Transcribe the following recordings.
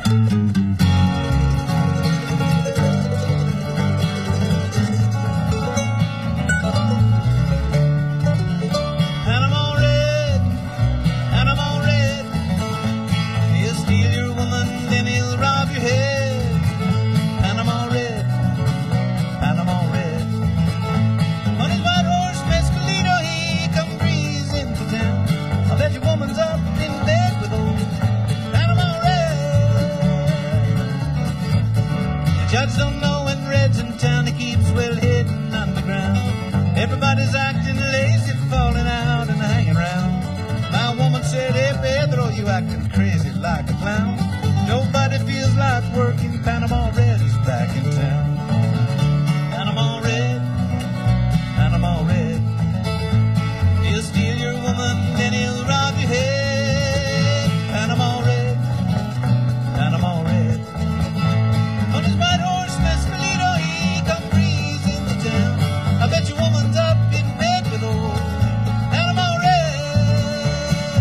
Judge don't know when Red's in town, he keeps well hidden underground. Everybody's acting lazy, falling out and hanging around. My woman said, hey Pedro, you acting crazy like a clown. Nobody feels like working, Panama Red is back in town. Panama Red, Panama Red, he'll steal your woman, then he'll rob your head. Panama Red, Panama Red, on his white horse, Mescalito, he come breezing to town. I bet your woman's up in bed with old Panama Red.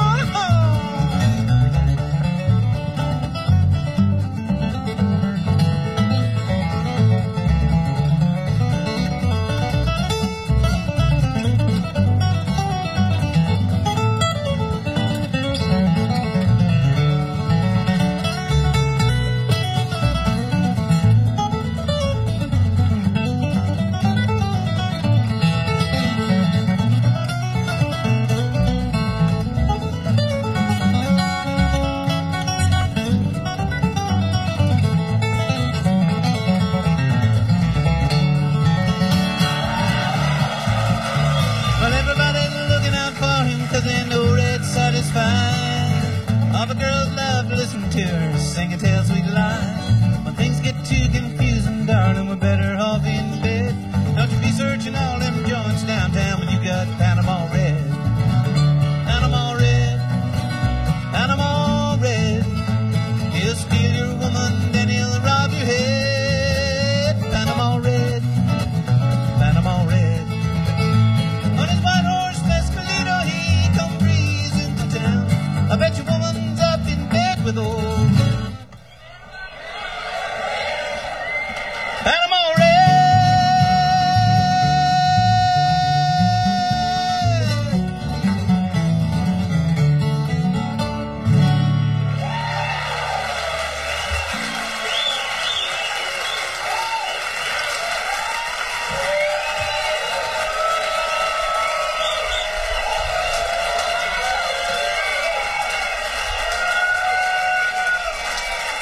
Well, everybody's looking out for him, 'cause they know Red's satisfied. All the girls love to listen to her sing and tell sweet lies. When things get too confusing, darling, we're better off in bed. Don't you be searching all them joints downtown when you got Panama Red. Panama Red, Panama Red, he'll steal your woman, then he'll rob your head. Panama Red, Panama Red, on his white horse, Mescalito, he come breezing to town. I bet your woman's up in bed with old